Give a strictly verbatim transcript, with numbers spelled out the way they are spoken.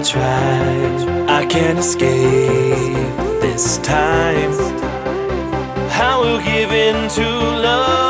try, I can't escape this time. I will give in to love.